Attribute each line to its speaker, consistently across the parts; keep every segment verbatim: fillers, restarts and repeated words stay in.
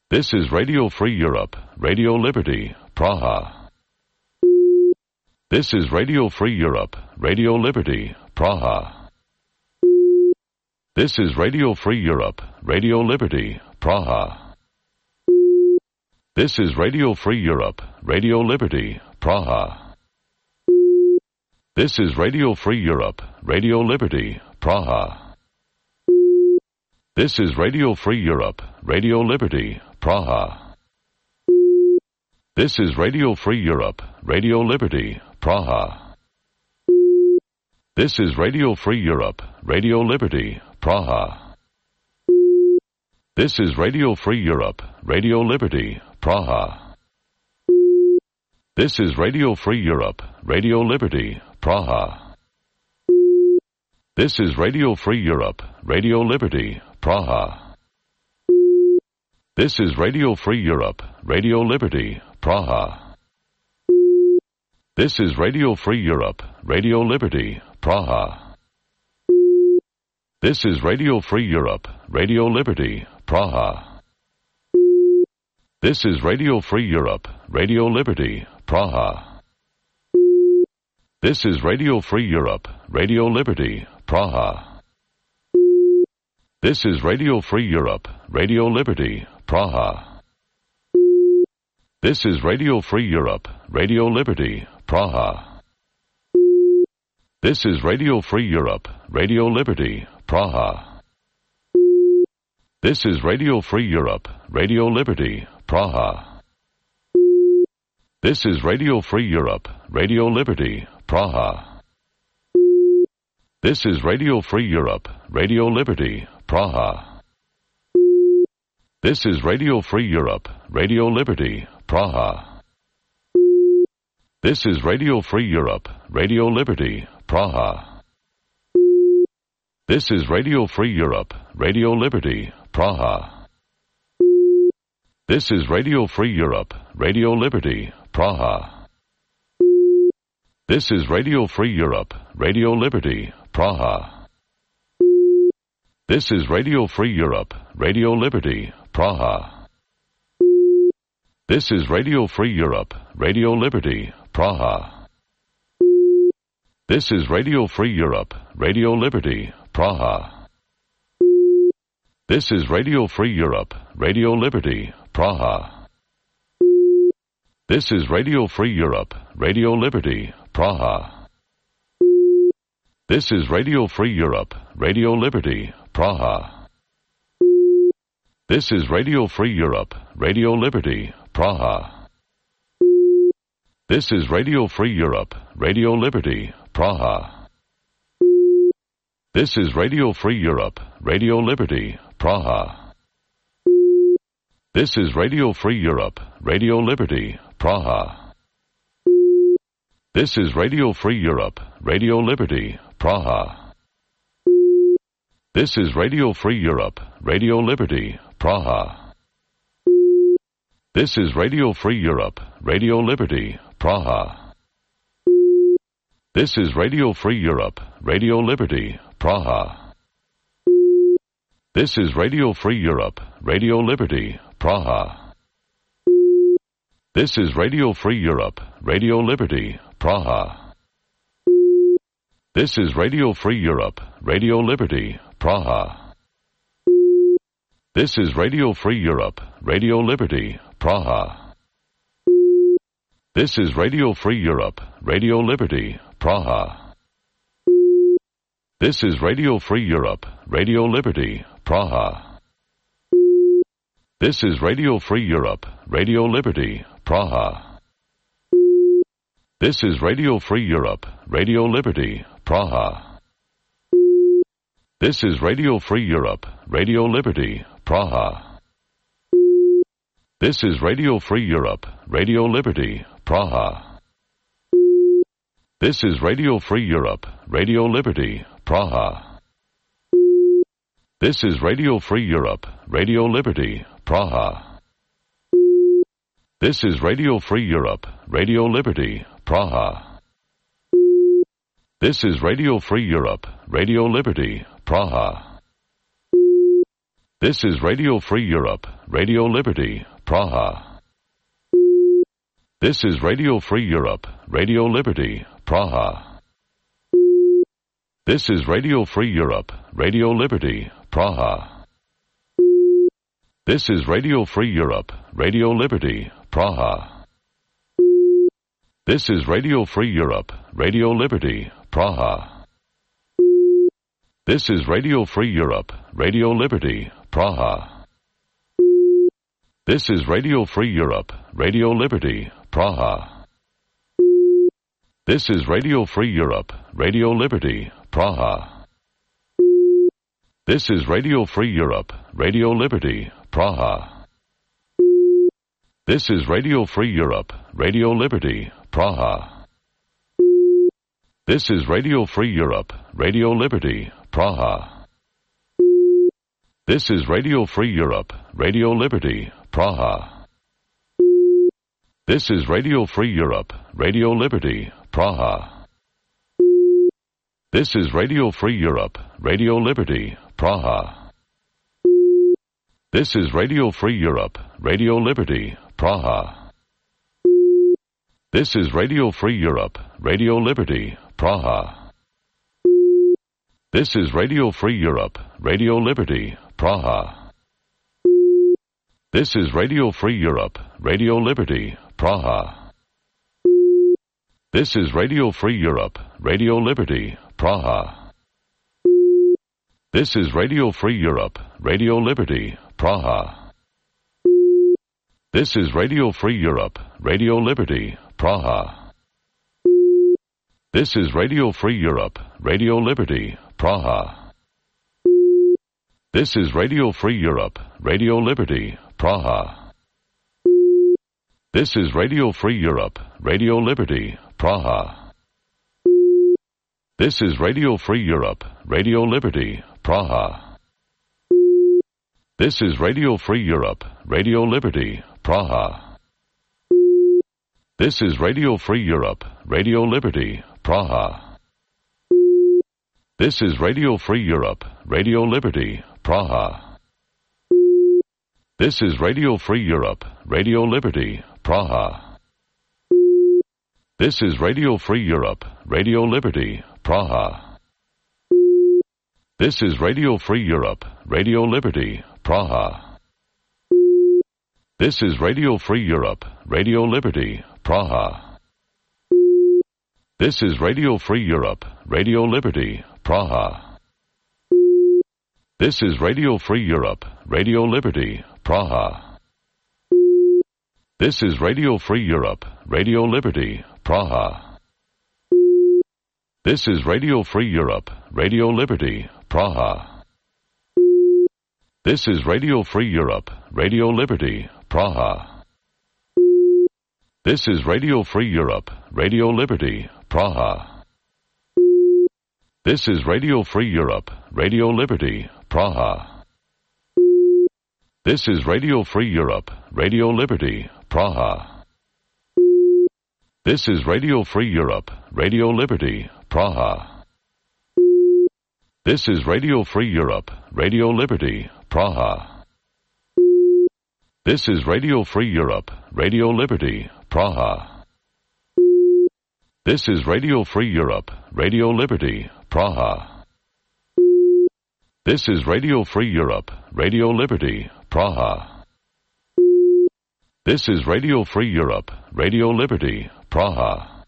Speaker 1: This is Radio Free Europe, Radio Liberty, Praha. This is Radio Free Europe, Radio Liberty, Praha. This is Radio Free Europe, Radio Liberty, Praha. This is Radio Free Europe, Radio Liberty, Praha. This is Radio Free Europe, Radio Liberty, Praha. This is Radio Free Europe, Radio Liberty, Praha. This is Radio Free Europe, Radio Liberty, Praha. This is Radio Free Europe, Radio Liberty, Praha. This is Radio Free Europe, Radio Liberty, Praha. This is Radio Free Europe, Radio Liberty, Praha. This is Radio Free Europe, Radio Liberty, Praha. This is Radio Free Europe, Radio Liberty, Praha. This is Radio Free Europe, Radio Liberty, Praha. This is Radio Free Europe, Radio Liberty, Praha. This is Radio Free Europe, Radio Liberty, Praha. This is Radio Free Europe, Radio Liberty, Praha. This is Radio Free Europe, Radio Liberty, Praha. This is Radio Free Europe, Radio Liberty, Praha. This is Radio Free Europe, Radio Liberty, Praha. This is Radio Free Europe, Radio Liberty, Praha. This is Radio Free Europe, Radio Liberty, Praha. This is Radio Free Europe, Radio Liberty, Praha. This is Radio Free Europe, Radio Liberty, Praha. This is Radio Free Europe, Radio Liberty, Praha. This is Radio Free Europe, Radio Liberty, Praha. This is Radio Free Europe, Radio Liberty, Praha. This is Radio Free Europe, Radio Liberty, Praha. This is Radio Free Europe, Radio Liberty, Praha. This is Radio Free Europe, Radio Liberty, Praha. This is Radio Free Europe, Radio Liberty, Praha. This is Radio Free Europe, Radio Liberty, Praha. This is Radio Free Europe, Radio Liberty, Praha. This is Radio Free Europe, Radio Liberty, Praha. This is Radio Free Europe, Radio Liberty, Praha. This is Radio Free Europe, Radio Liberty, Praha. This is Radio Free Europe, Radio Liberty, Praha. This is Radio Free Europe, Radio Liberty, Praha. This is Radio Free Europe, Radio Liberty, Praha. This is Radio Free Europe, Radio Liberty, Praha. This is Radio Free Europe, Radio Liberty, Praha. This is Radio Free Europe, Radio Liberty, Praha. This is Radio Free Europe, Radio Liberty, Praha. This is Radio Free Europe, Radio Liberty, Praha. This is Radio Free Europe, Radio Liberty, Praha. This is Radio Free Europe, Radio Liberty, Praha. This is Radio Free Europe, Radio Liberty, Praha. This is Radio Free Europe, Radio Liberty, Praha. This is Radio Free Europe, Radio Liberty, Praha. This is Radio Free Europe, Radio Liberty, Praha. This is Radio Free Europe, Radio Liberty, Praha. This is Radio Free Europe, Radio Liberty, Praha. This is Radio Free Europe, Radio Liberty, Praha. This is Radio Free Europe, Radio Liberty, Praha. This is Radio Free Europe, Radio Liberty, Praha. This is Radio Free Europe, Radio Liberty, Praha. This is Radio Free Europe, Radio Liberty, Praha. This is Radio Free Europe, Radio Liberty, Praha. This is Radio Free Europe, Radio Liberty, Praha. This is Radio Free Europe, Radio Liberty, Praha. This is Radio Free Europe, Radio Liberty, Praha. This is Radio Free Europe, Radio Liberty, Praha. This is Radio Free Europe, Radio Liberty, Praha. This is Radio Free Europe, Radio Liberty, Praha. This is Radio Free Europe, Radio Liberty, Praha. This is Radio Free Europe, Radio Liberty, Praha. This is Radio Free Europe, Radio Liberty, Praha. This is Radio Free Europe, Radio Liberty, Praha. This is Radio Free Europe, Radio Liberty, Praha. This is Radio Free Europe, Radio Liberty, Praha. This is Radio Free Europe, Radio Liberty, Praha. This is Radio Free Europe, Radio Liberty, Praha. This is Radio Free Europe, Radio Liberty, Praha. This is Radio Free Europe, Radio Liberty, Praha. This is Radio Free Europe, Radio Liberty, Praha. This is Radio Free Europe, Radio Liberty, Praha. This is Radio Free Europe, Radio Liberty, Praha. This is Radio Free Europe, Radio Liberty, Praha. This is Radio Free Europe, Radio Liberty, Praha. This is Radio Free Europe, Radio Liberty, Praha. This is Radio Free Europe, Radio Liberty, Praha. This is Radio Free Europe, Radio Liberty, Praha. This is Radio Free Europe, Radio Liberty, Praha. This is Radio Free Europe, Radio Liberty, Praha. This is Radio Free Europe, Radio Liberty, Praha. This is Radio Free Europe, Radio Liberty, Praha. This is Radio Free Europe, Radio Liberty, Praha. This is Radio Free Europe, Radio Liberty, Praha. This is Radio Free Europe, Radio Liberty, Praha. This is Radio Free Europe, Radio Liberty, Praha. This is Radio Free Europe, Radio Liberty, Praha. This is Radio Free Europe, Radio Liberty, Praha. This is Radio Free Europe, Radio Liberty, Praha. This is Radio Free Europe, Radio Liberty, Praha. This is Radio Free Europe, Radio Liberty, Praha. This is Radio Free Europe, Radio Liberty, Praha. This is Radio Free Europe, Radio Liberty, Praha. This is Radio Free Europe, Radio Liberty, Praha. This is Radio Free Europe, Radio Liberty, Praha. This is Radio Free Europe, Radio Liberty, Praha. This is Radio Free Europe, Radio Liberty, Praha. This is Radio Free Europe, Radio Liberty, Praha.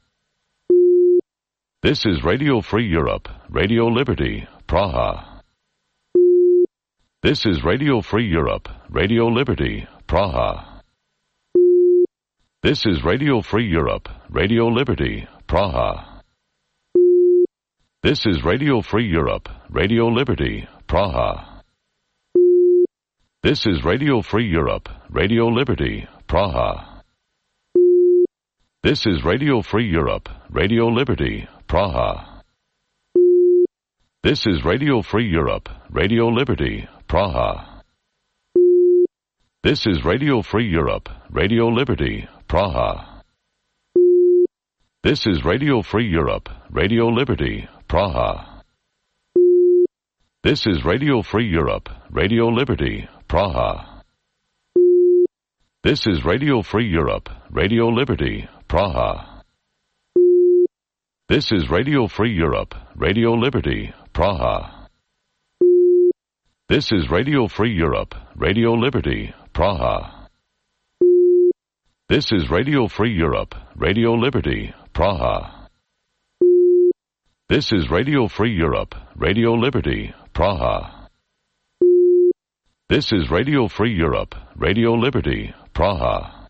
Speaker 1: This is Radio Free Europe, Radio Liberty, Praha. This is Radio Free Europe, Radio Liberty, Praha. This is Radio Free Europe, Radio Liberty, Praha. This is Radio Free Europe, Radio Liberty, Praha. This is Radio Free Europe, Radio Liberty, Praha. This is Radio Free Europe, Radio Liberty, Praha. This is Radio Free Europe, Radio Liberty, Praha. This is Radio Free Europe, Radio Liberty, Praha. This is Radio Free Europe, Radio Liberty, Praha. This is Radio Free Europe, Radio Liberty, Praha. This is Radio Free Europe, Radio Liberty, Praha. This is Radio Free Europe, Radio Liberty, Praha. This is Radio Free Europe, Radio Liberty, Praha. This is Radio Free Europe, Radio Liberty, Praha. This is Radio Free Europe, Radio Liberty, Praha. This is Radio Free Europe, Radio Liberty, Praha.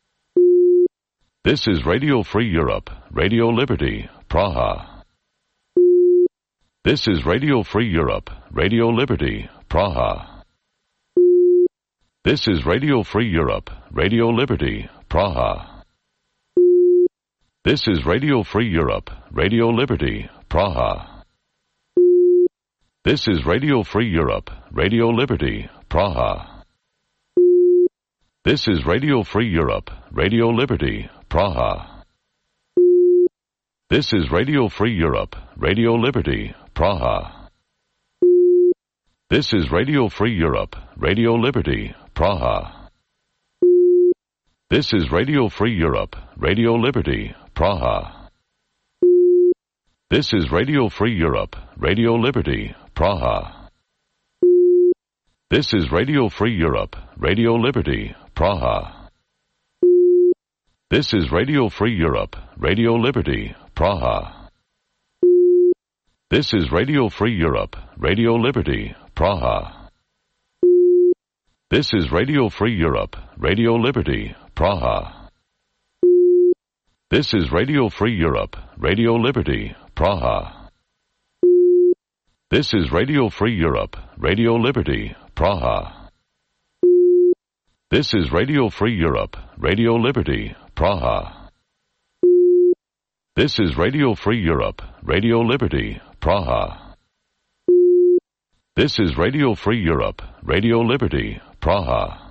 Speaker 1: This is Radio Free Europe, Radio Liberty, Praha. This is Radio Free Europe, Radio Liberty, Praha. This is Radio Free Europe, Radio Liberty, Praha. This is Radio Free Europe, Radio Liberty, Praha. This is Radio Free Europe, Radio Liberty, Praha. This is Radio Free Europe, Radio Liberty, Praha. This is Radio Free Europe, Radio Liberty, Praha. This is Radio Free Europe, Radio Liberty, Praha. This is Radio Free Europe, Radio Liberty, Praha. This is Radio Free Europe, Radio Liberty, Praha. This is Radio Free Europe, Radio Liberty, Praha. This is Radio Free Europe, Radio Liberty, Praha. This is Radio Free Europe, Radio Liberty, Praha. This is Radio Free Europe, Radio Liberty, Praha. This is Radio Free Europe, Radio Liberty, Praha. This is Radio Free Europe, Radio Liberty, Praha. This is Radio Free Europe, Radio Liberty, Praha. This is Radio Free Europe, Radio Liberty, Praha. This is Radio Free Europe, Radio Liberty, Praha.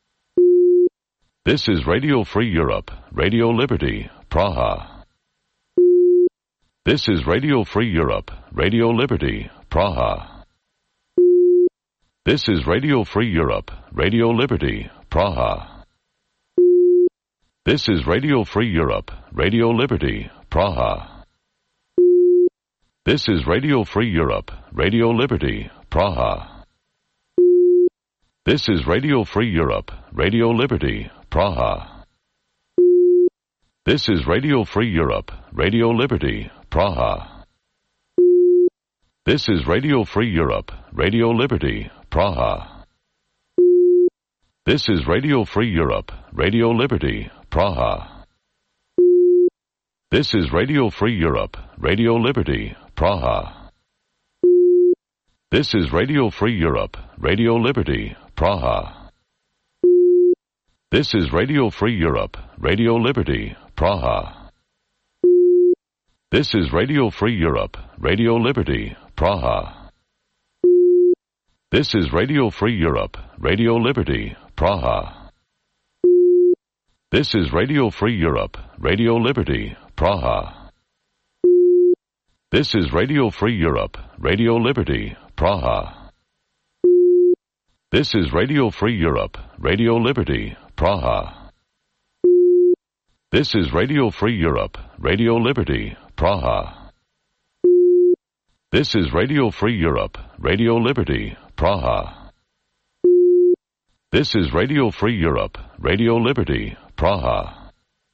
Speaker 1: This is Radio Free Europe, Radio Liberty, Praha. This is Radio Free Europe, Radio Liberty, Praha. This is Radio Free Europe, Radio Liberty, Praha. This is Radio Free Europe, Radio Liberty, Praha. This is Radio Free Europe, Radio Liberty, Praha. This is Radio Free Europe, Radio Liberty, Praha. This is Radio Free Europe, Radio Liberty, Praha. This is Radio Free Europe, Radio Liberty, Praha. This is Radio Free Europe, Radio Liberty, Praha. This is Radio Free Europe, Radio Liberty, Praha. This is Radio Free Europe, Radio Liberty, Praha. This is Radio Free Europe, Radio Liberty, Praha. This is Radio Free Europe, Radio Liberty, Praha. This is Radio Free Europe, Radio Liberty, Praha. This is Radio Free Europe, Radio Liberty, Praha. This is Radio Free Europe, Radio Liberty, Praha. This is Radio Free Europe, Radio Liberty, Praha. This is Radio Free Europe, Radio Liberty, Praha. This is Radio Free Europe, Radio Liberty, Praha. This is Radio Free Europe, Radio Liberty, Praha.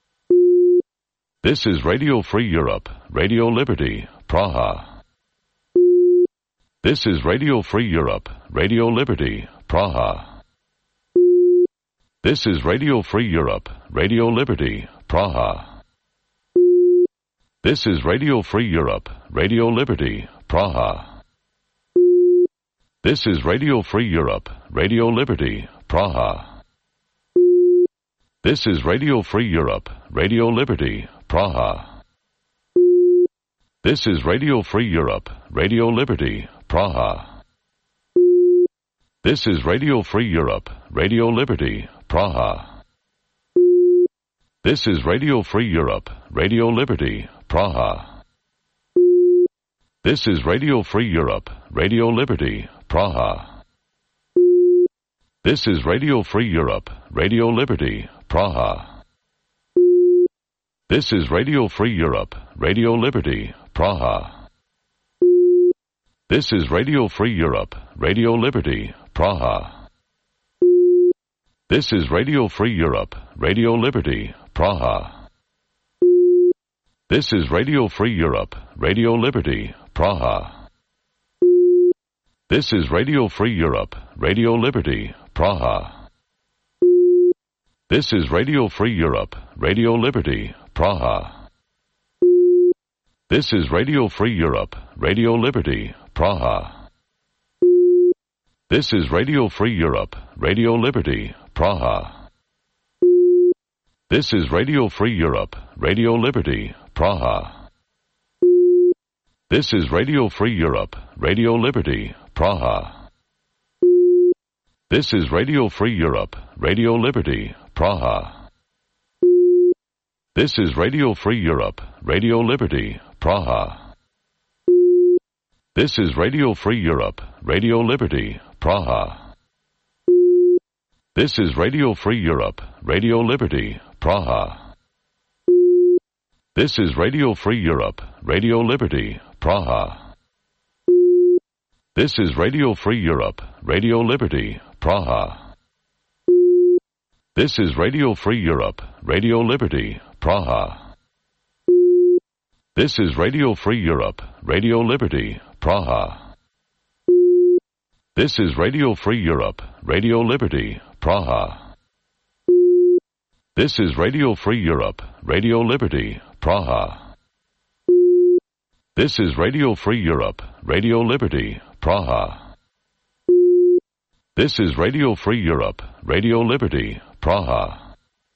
Speaker 1: This is Radio Free Europe, Radio Liberty, Praha. This is Radio Free Europe, Radio Liberty, Praha. This is Radio Free Europe, Radio Liberty, Praha. This is Radio Free Europe, Radio Liberty, Praha. This is Radio Free Europe, Radio Liberty, Praha. This is Radio Free Europe, Radio Liberty, Praha. This is Radio Free Europe, Radio Liberty, Praha. This is Radio Free Europe, Radio Liberty, Praha. This is Radio Free Europe, Radio Liberty, Praha. This is Radio Free Europe, Radio Liberty, Praha. This is Radio Free Europe, Radio Liberty, Praha. This is Radio Free Europe, Radio Liberty, Praha. This is Radio Free Europe, Radio Liberty, Praha. This is Radio Free Europe, Radio Liberty, Praha. This is Radio Free Europe, Radio Liberty, Praha. This is Radio Free Europe, Radio Liberty, Praha. This is Radio Free Europe, Radio Liberty, Praha. This is Radio Free Europe, Radio Liberty, Praha. This is Radio Free Europe, Radio Liberty, Praha. This is Radio Free Europe, Radio Liberty, Praha. This is Radio Free Europe, Radio Liberty, Praha. This is Radio Free Europe, Radio Liberty, Praha. This is Radio Free Europe, Radio Liberty, Praha. This is Radio Free Europe, Radio Liberty, Praha. This is Radio Free Europe, Radio Liberty, Praha. This is Radio Free Europe, Radio Liberty, Praha. This is Radio Free Europe, Radio Liberty, Praha. This is Radio Free Europe, Radio Liberty, Praha. This is Radio Free Europe, Radio Liberty, Praha. This is Radio Free Europe, Radio Liberty, Praha. This is Radio Free Europe, Radio Liberty, Praha. This is Radio Free Europe, Radio Liberty, Praha. This is Radio Free Europe, Radio Liberty, Praha.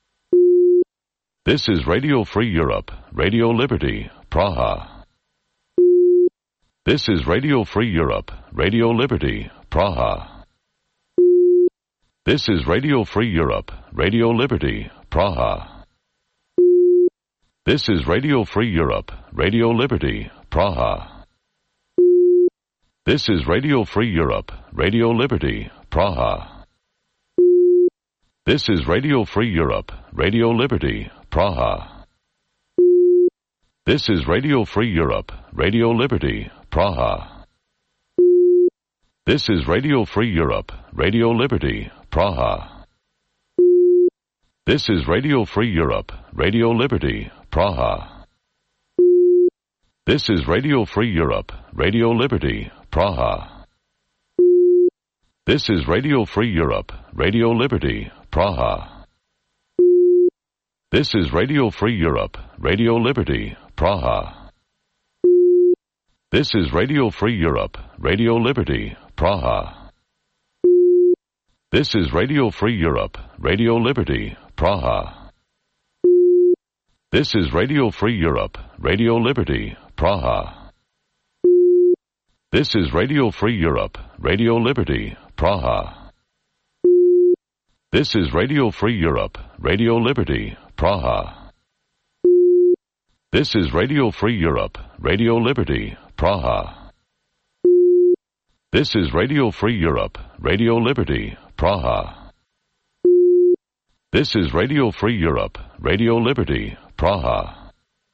Speaker 1: This is Radio Free Europe, Radio Liberty, Praha. This is Radio Free Europe, Radio Liberty, Praha. This is Radio Free Europe, Radio Liberty, Praha. This is Radio Free Europe, Radio Liberty, Praha. This is Radio Free Europe, Radio Liberty, Praha. This is Radio Free Europe, Radio Liberty, Praha. This is Radio Free Europe, Radio Liberty, Praha. This is Radio Free Europe, Radio Liberty, Praha. This is Radio Free Europe, Radio Liberty, Praha. This is Radio Free Europe, Radio Liberty, Praha. This is Radio Free Europe, Radio Liberty, Praha. This is Radio Free Europe, Radio Liberty, Praha. This is Radio Free Europe, Radio Liberty, Praha. This is Radio Free Europe, Radio Liberty, Praha. This is Radio Free Europe, Radio Liberty, Praha. This is Radio Free Europe, Radio Liberty, Praha. This is Radio Free Europe, Radio Liberty, Praha. This is Radio Free Europe, Radio Liberty, Praha. This is Radio Free Europe, Radio Liberty, Praha. This is Radio Free Europe, Radio Liberty, Praha.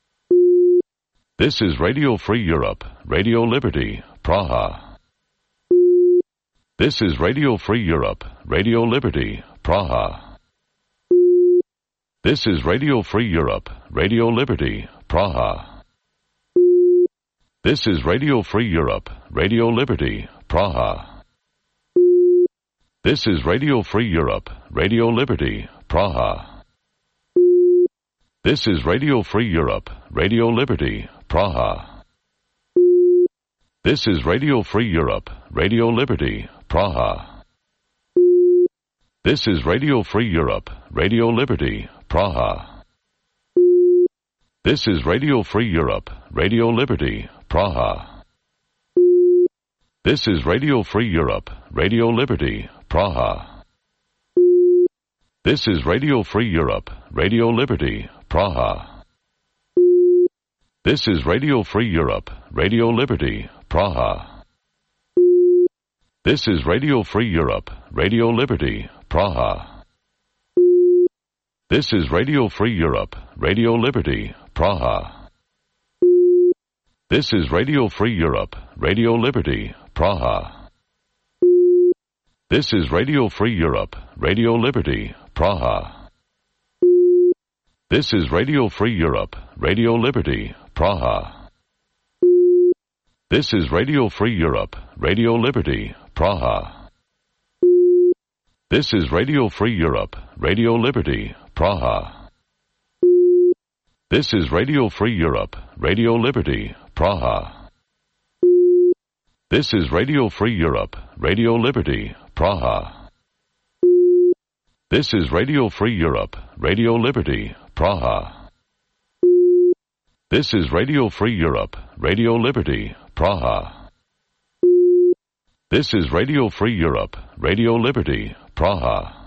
Speaker 1: This is Radio Free Europe, Radio Liberty, Praha. This is Radio Free Europe, Radio Liberty, Praha. This is Radio Free Europe, Radio Liberty, Praha. This is Radio Free Europe, Radio Liberty, Praha. This is Radio Free Europe, Radio Liberty, Praha. This is Radio Free Europe, Radio Liberty, Praha. This is Radio Free Europe, Radio Liberty, Praha. This is Radio Free Europe, Radio Liberty, Praha. This is Radio Free Europe, Radio Liberty, Praha. This is Radio Free Europe, Radio Liberty, Praha. This is Radio Free Europe, Radio Liberty, Praha. This is Radio Free Europe, Radio Liberty, Praha. This is Radio Free Europe, Radio Liberty, Praha. This is Radio Free Europe, Radio Liberty, Praha. This is Radio Free Europe, Radio Liberty, Praha. This is Radio Free Europe, Radio Liberty, Praha. This is Radio Free Europe, Radio Liberty, Praha. This is Radio Free Europe, Radio Liberty, Praha. This is Radio Free Europe, Radio Liberty, Praha. This is Radio Free Europe, Radio Liberty, Praha. This is Radio Free Europe, Radio Liberty, Praha. This is Radio Free Europe, Radio Liberty, Praha. This is Radio Free Europe, Radio Liberty, Praha. This is Radio Free Europe, Radio Liberty, Praha.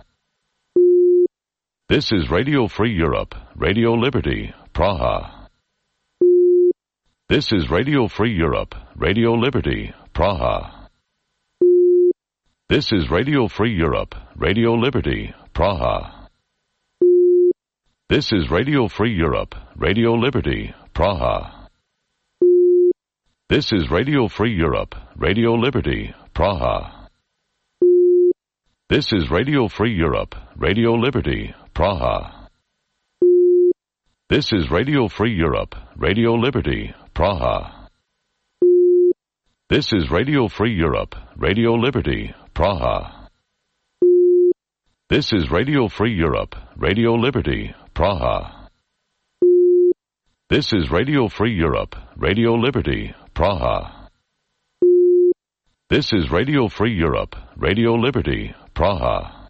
Speaker 1: This is Radio Free Europe, Radio Liberty, Praha. This is Radio Free Europe, Radio Liberty, Praha. This is Radio Free Europe, Radio Liberty, Praha. This is Radio Free Europe, Radio Liberty, Praha. This is Radio Free Europe, Radio Liberty, Praha. This is Radio Free Europe, Radio Liberty, Praha. This is Radio Free Europe, Radio Liberty, Praha. This is Radio Free Europe, Radio Liberty, Praha. This is Radio Free Europe, Radio Liberty, Praha. This is Radio Free Europe, Radio Liberty, Praha. This is Radio Free Europe, Radio Liberty, Praha.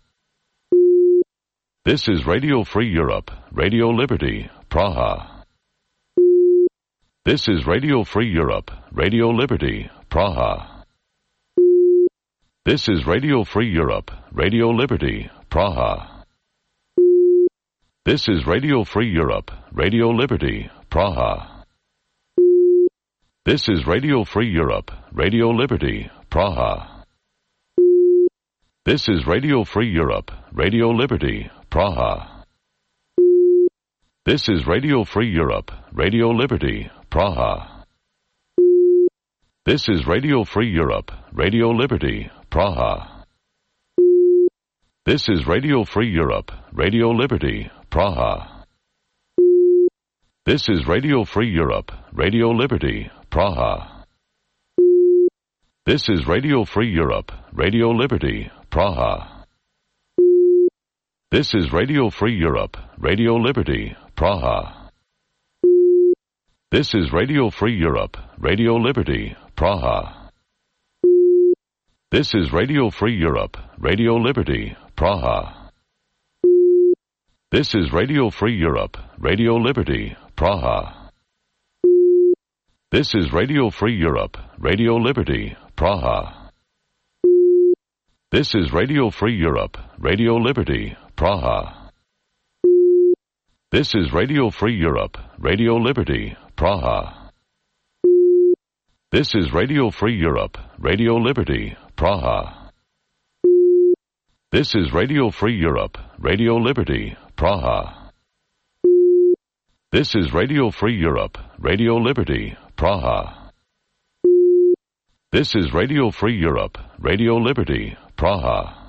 Speaker 1: This is Radio Free Europe, Radio Liberty, Praha. This is Radio Free Europe, Radio Liberty, Praha. This is Radio Free Europe, Radio Liberty, Praha. This is Radio Free Europe, Radio Liberty, Praha. This is Radio Free Europe, Radio Liberty, Praha. This is Radio Free Europe, Radio Liberty, Praha. This is Radio Free Europe, Radio Liberty, Praha. This is Radio Free Europe, Radio Liberty, Praha. This is Radio Free Europe, Radio Liberty, Praha. This is Radio Free Europe, Radio Liberty, Praha. This is Radio Free Europe, Radio Liberty, Praha. This is Radio Free Europe, Radio Liberty, Praha. This is Radio Free Europe, Radio Liberty, Praha. This is Radio Free Europe, Radio Liberty, Praha. This is Radio Free Europe, Radio Liberty, Praha. This is Radio Free Europe, Radio Liberty, Praha. This is Radio Free Europe, Radio Liberty, Praha. This is Radio Free Europe, Radio Liberty, Praha. This is Radio Free Europe, Radio Liberty, Praha. This is Radio Free Europe, Radio Liberty, Praha. This is Radio Free Europe, Radio Liberty, Praha. This is Radio Free Europe, Radio Liberty, Praha.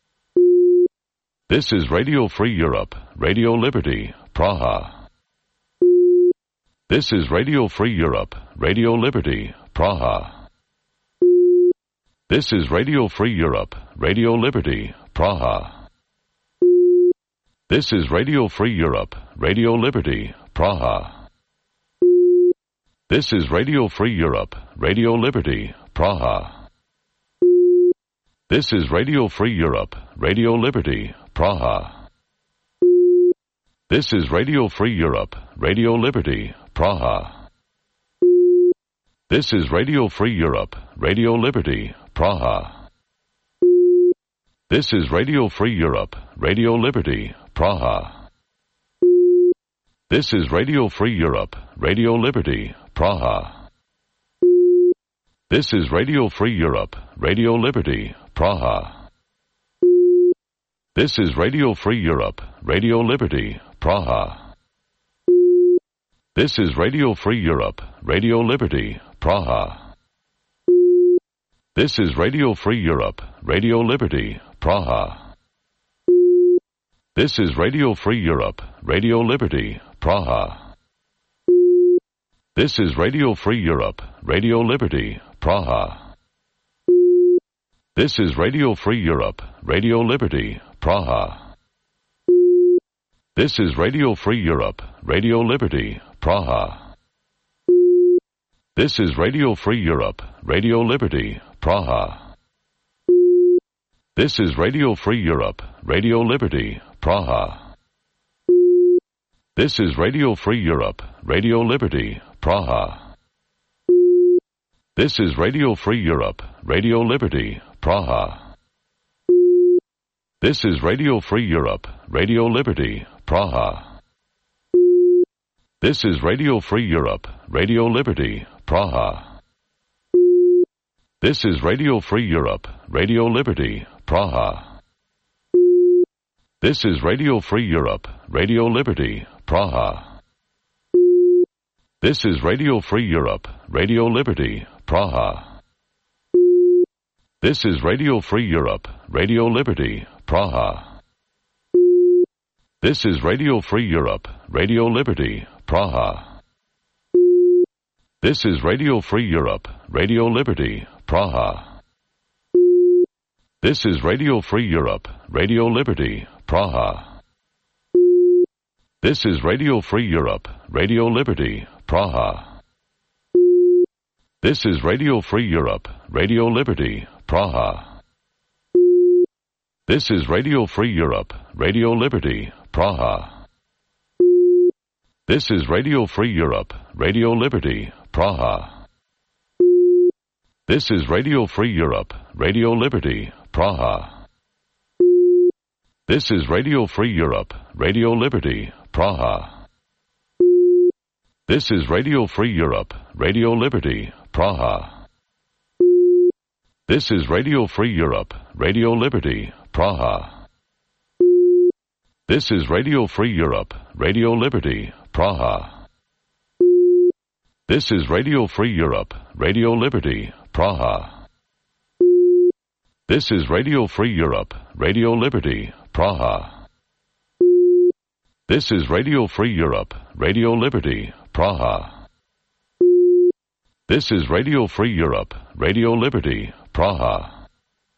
Speaker 1: This is Radio Free Europe, Radio Liberty, Praha. This is Radio Free Europe, Radio Liberty, Praha. This is Radio Free Europe, Radio Liberty, Praha. This is Radio Free Europe, Radio Liberty, Praha. This is Radio Free Europe, Radio Liberty, Praha. This is Radio Free Europe, Radio Liberty, Praha. This is Radio Free Europe, Radio Liberty, Praha. This is Radio Free Europe, Radio Liberty, Praha. This is Radio Free Europe, Radio Liberty, Praha. This is Radio Free Europe, Radio Liberty, Praha. This is Radio Free Europe, Radio Liberty, Praha. This is Radio Free Europe, Radio Liberty, Praha. This is Radio Free Europe, Radio Liberty, Praha. This is Radio Free Europe, Radio Liberty, Praha. This is Radio Free Europe, Radio Liberty, Praha. This is Radio Free Europe, Radio Liberty, Praha. This is Radio Free Europe, Radio Liberty, Praha. This is Radio Free Europe, Radio Liberty, Praha. This is Radio Free Europe, Radio Liberty, Praha. This is Radio Free Europe, Radio Liberty, Praha. This is Radio Free Europe, Radio Liberty, Praha. This is Radio Free Europe, Radio Liberty, Praha. This is Radio Free Europe, Radio Liberty, Praha. This is Radio Free Europe, Radio Liberty, Praha. This is Radio Free Europe, Radio Liberty, Praha. This is Radio Free Europe, Radio Liberty, Praha. This is Radio Free Europe, Radio Liberty, Praha. This is Radio Free Europe, Radio Liberty, Praha. This is Radio Free Europe, Radio Liberty, Praha. This is Radio Free Europe, Radio Liberty, Praha. This is Radio Free Europe, Radio Liberty, Praha. This is Radio Free Europe, Radio Liberty, Praha. This is Radio Free Europe, Radio Liberty, Praha. This is Radio Free Europe, Radio Liberty, Praha. This is Radio Free Europe, Radio Liberty, Praha. This is Radio Free Europe, Radio Liberty, Praha. This is Radio Free Europe, Radio Liberty, Praha. This is Radio Free Europe, Radio Liberty, Praha. This is Radio Free Europe, Radio Liberty, Praha. This is Radio Free Europe, Radio Liberty, Praha. This is Radio Free Europe, Radio Liberty, Praha. This is Radio Free Europe, Radio Liberty, Praha. This is Radio Free Europe, Radio Liberty, Praha. This is Radio Free Europe, Radio Liberty, Praha.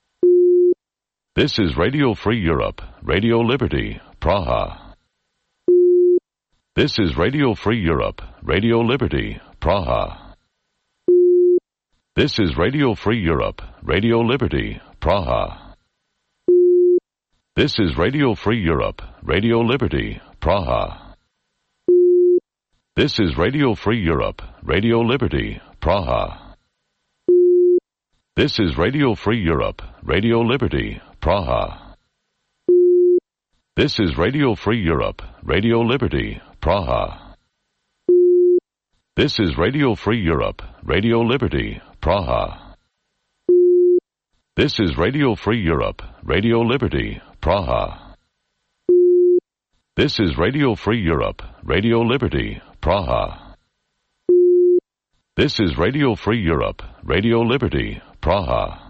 Speaker 1: This is Radio Free Europe, Radio Liberty, Praha. This is Radio Free Europe, Radio Liberty, Praha. This is Radio Free Europe, Radio Liberty, Praha. This is Radio Free Europe, Radio Liberty, Praha. This is Radio Free Europe, Radio Liberty, Praha. This is Radio Free Europe, Radio Liberty, Praha. This is Radio Free Europe, Radio Liberty, Praha. This is Radio Free Europe, Radio Liberty, Praha. This is Radio Free Europe, Radio Liberty, Praha. This is Radio Free Europe, Radio Liberty, Praha. This is Radio Free Europe, Radio Liberty, Praha.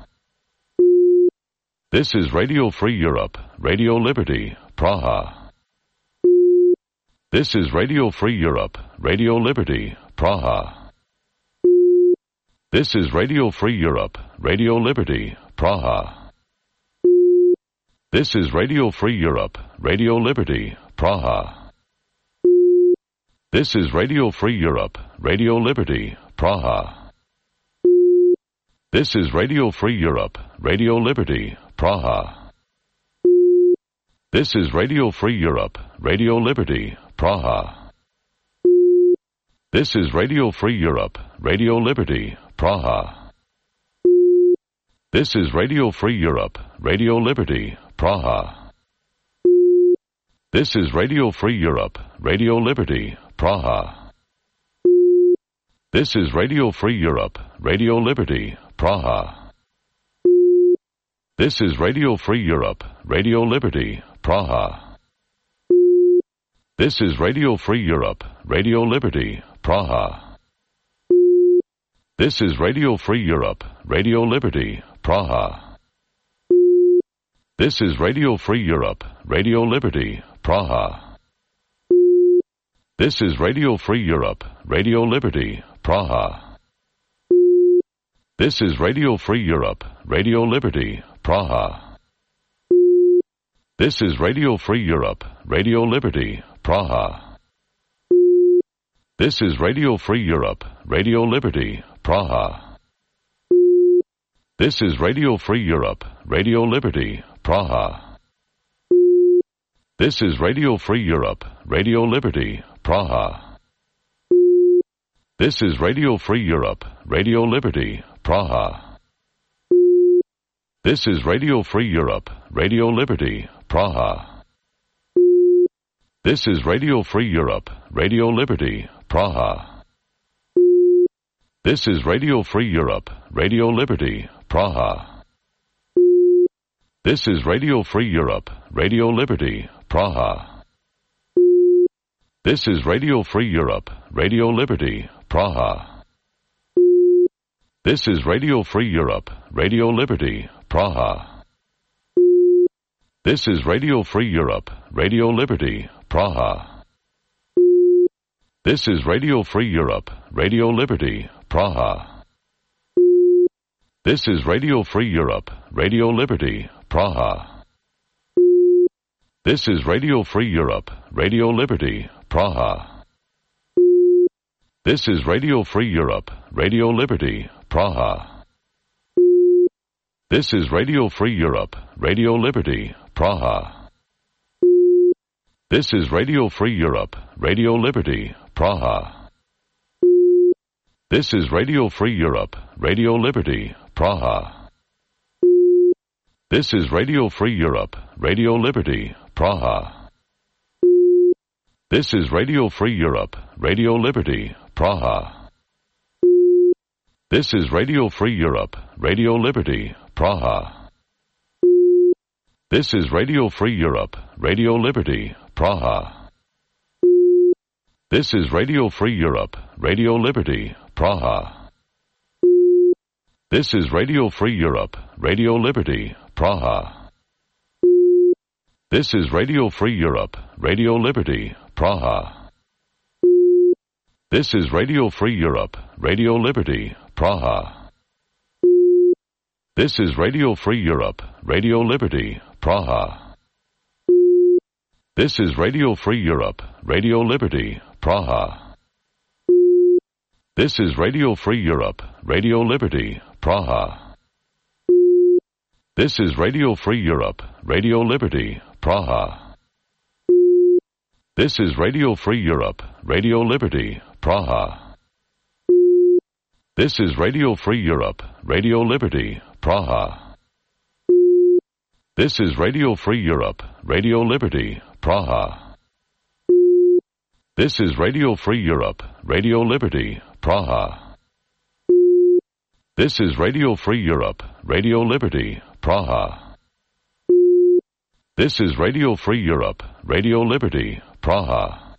Speaker 1: This is Radio Free Europe, Radio Liberty, Praha. This is Radio Free Europe, Radio Liberty, Praha. This is Radio Free Europe, Radio Liberty, Praha. This is Radio Free Europe, Radio Liberty, Praha. This is Radio Free Europe, Radio Liberty, Praha. This is Radio Free Europe, Radio Liberty, Praha. This is Radio Free Europe, Radio Liberty, Praha. This is Radio Free Europe, Radio Liberty, Praha. This is Radio Free Europe, Radio Liberty, Praha. This is Radio Free Europe, Radio Liberty, Praha. This is Radio Free Europe, Radio Liberty, Praha. This is Radio Free Europe, Radio Liberty, Praha. This is Radio Free Europe, Radio Liberty, Praha. This is Radio Free Europe, Radio Liberty, Praha. This is Radio Free Europe, Radio Liberty, Praha. This is Radio Free Europe, Radio Liberty, Praha. This is Radio Free Europe, Radio Liberty, Praha. This is Radio Free Europe, Radio Liberty, Praha. This is Radio Free Europe, Radio Liberty, Praha. This is Radio Free Europe, Radio Liberty, Praha. This is Radio Free Europe, Radio Liberty, Praha. This is Radio Free Europe, Radio Liberty, Praha. This is Radio Free Europe, Radio Liberty, Praha. This is Radio Free Europe, Radio Liberty, Praha. This is Radio Free Europe, Radio Liberty, Praha. This is Radio Free Europe, Radio Liberty, Praha. This is Radio Free Europe, Radio Liberty, Praha. This is Radio Free Europe, Radio Liberty, Praha. This is Radio Free Europe, Radio Liberty, Praha. This is Radio Free Europe, Radio Liberty, Praha. This is Radio Free Europe, Radio Liberty, Praha. This is Radio Free Europe, Radio Liberty, Praha. This is Radio Free Europe, Radio Liberty, Praha. This is Radio Free Europe, Radio Liberty, Praha. This is Radio Free Europe, Radio Liberty, Praha. This is Radio Free Europe, Radio Liberty, Praha. This is Radio Free Europe, Radio Liberty, Praha. This is Radio Free Europe, Radio Liberty, Praha. This is Radio Free Europe, Radio Liberty, Praha. This is Radio Free Europe, Radio Liberty, Praha. This is Radio Free Europe, Radio Liberty, Praha. This is Radio Free Europe, Radio Liberty, Praha. This is Radio Free Europe, Radio Liberty, Praha. This is Radio Free Europe, Radio Liberty, Praha. This is Radio Free Europe, Radio Liberty, Praha. This is Radio Free Europe, Radio Liberty, Praha. This is Radio Free Europe, Radio Liberty, Praha. This is Radio Free Europe, Radio Liberty, Praha. This is Radio Free Europe, Radio Liberty, Praha. This is Radio Free Europe, Radio Liberty, Praha. This is Radio Free Europe, Radio Liberty, Praha. This is Radio Free Europe, Radio Liberty, Praha. This is Radio Free Europe, Radio Liberty, Praha. This is Radio Free Europe, Radio Liberty, Praha.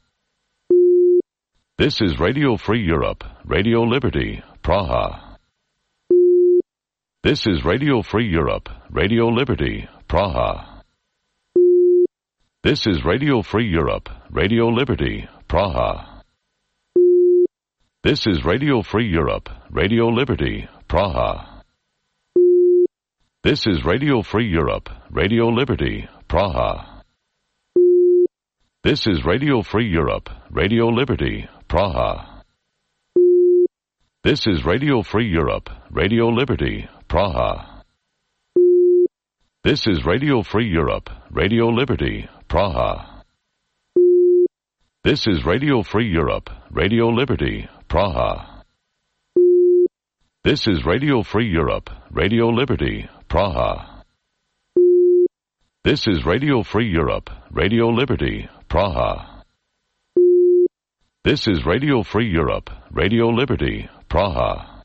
Speaker 1: This is Radio Free Europe, Radio Liberty, Praha. This is Radio Free Europe, Radio Liberty, Praha. This is Radio Free Europe, Radio Liberty, Praha. This is Radio Free Europe, Radio Liberty, Praha. This is Radio Free Europe, Radio Liberty, Praha. This is Radio Free Europe, Radio Liberty, Praha. This is Radio Free Europe, Radio Liberty, Praha. This is Radio Free Europe, Radio Liberty, Praha. This is Radio Free Europe, Radio Liberty, Praha. This is Radio Free Europe, Radio Liberty, Praha. This is Radio Free Europe, Radio Liberty, Praha. This is Radio Free Europe, Radio Liberty, Praha.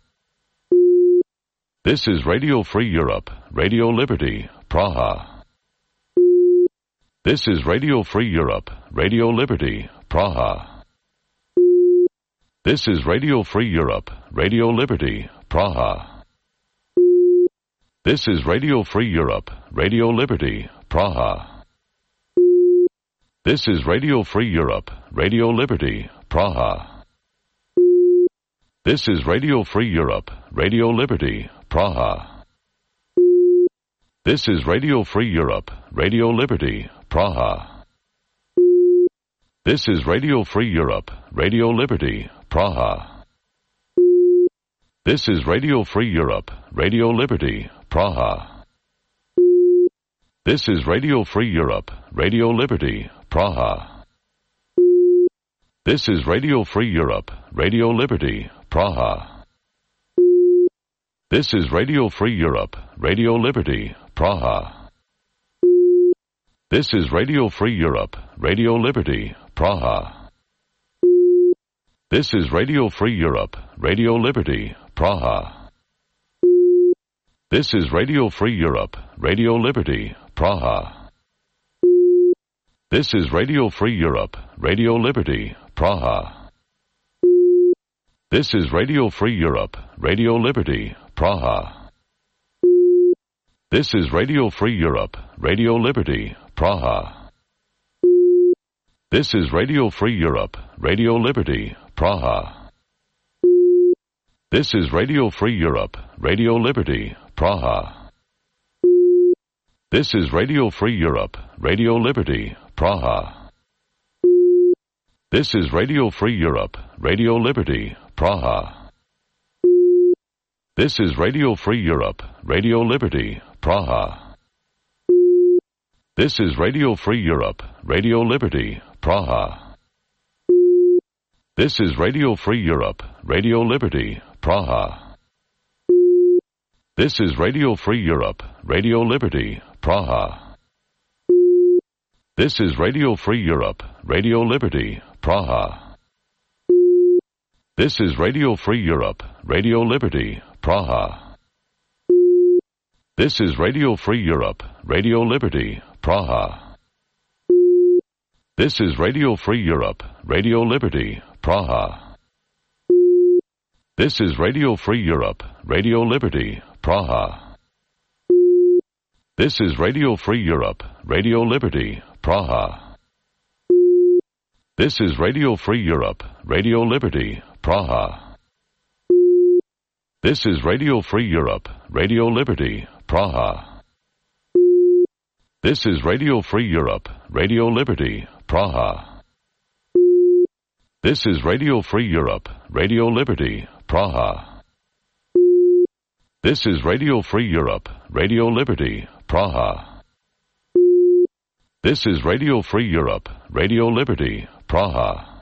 Speaker 1: This is Radio Free Europe, Radio Liberty, Praha. This is Radio Free Europe, Radio Liberty, Praha. This is Radio Free Europe, Radio Liberty, Praha. This is Radio Free Europe, Radio Liberty, Praha. This is Radio Free Europe, Radio Liberty, Praha. This is Radio Free Europe, Radio Liberty, Praha. This is Radio Free Europe, Radio Liberty, Praha. This is Radio Free Europe, Radio Liberty, Praha. This is Radio Free Europe, Radio Liberty, Praha. This is Radio Free Europe, Radio Liberty, Praha. This is Radio Free Europe, Radio Liberty, Praha. This is Radio Free Europe, Radio Liberty, Praha. This is Radio Free Europe, Radio Liberty, Praha. This is Radio Free Europe, Radio Liberty, Praha. This is Radio Free Europe, Radio Liberty, Praha. This is Radio Free Europe, Radio Liberty, Praha. This is Radio Free Europe, Radio Liberty, Praha. This is Radio Free Europe, Radio Liberty, Praha. This is Radio Free Europe, Radio Liberty, Praha. This is Radio Free Europe, Radio Liberty, Praha. This is Radio Free Europe, Radio Liberty, Praha. This is Radio Free Europe, Radio Liberty, Praha. This is Radio Free Europe, Radio Liberty, Praha. This is Radio Free Europe, Radio Liberty, Praha. This is Radio Free Europe, Radio Liberty, Praha. This is Radio Free Europe, Radio Liberty, Praha. This is Radio Free Europe, Radio Liberty, Praha. This is Radio Free Europe, Radio Liberty, Praha. This is Radio Free Europe, Radio Liberty, Praha. This is Radio Free Europe, Radio Liberty, Praha. This is Radio Free Europe, Radio Liberty, Praha. This is Radio Free Europe, Radio Liberty, Praha. This is Radio Free Europe, Radio Liberty, Praha. This is Radio Free Europe, Radio Liberty, Praha. This is Radio Free Europe, Radio Liberty, Praha. This is Radio Free Europe, Radio Liberty, Praha. This is Radio Free Europe, Radio Liberty, Praha. This is Radio Free Europe, Radio Liberty, Praha.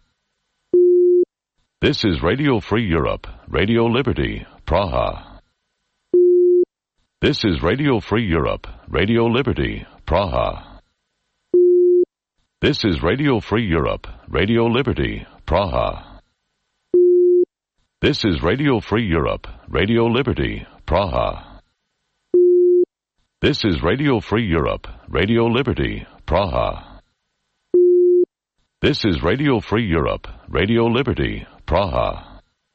Speaker 1: This is Radio Free Europe, Radio Liberty, Praha. This is Radio Free Europe, Radio Liberty, Praha. This is Radio Free Europe, Radio Liberty, Praha. This is Radio Free Europe, Radio Liberty, Praha. This is Radio Free Europe, Radio Liberty, Praha. This is Radio Free Europe, Radio Liberty, Praha.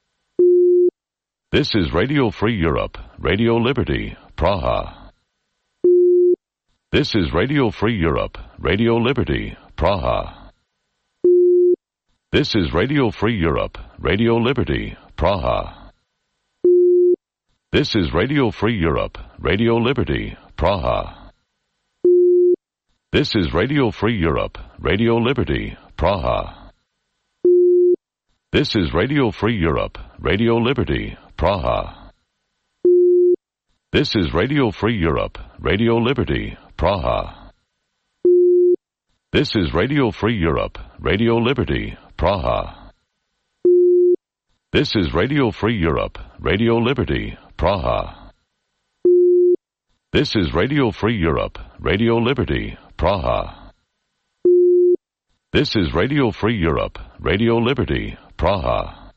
Speaker 1: This is Radio Free Europe, Radio Liberty, Praha. This is Radio Free Europe, Radio Liberty, Praha. This is Radio Free Europe, Radio Liberty, Praha. This is Radio Free Europe, Radio Liberty, Praha. This is Radio Free Europe, Radio Liberty, Praha. This is Radio Free Europe, Radio Liberty, Praha. This is Radio Free Europe, Radio Liberty, Praha. This is Radio Free Europe, Radio Liberty, Praha. This is Radio Free Europe, Radio Liberty, Praha. This is Radio Free Europe, Radio Liberty, Praha. This is Radio Free Europe, Radio Liberty, Praha.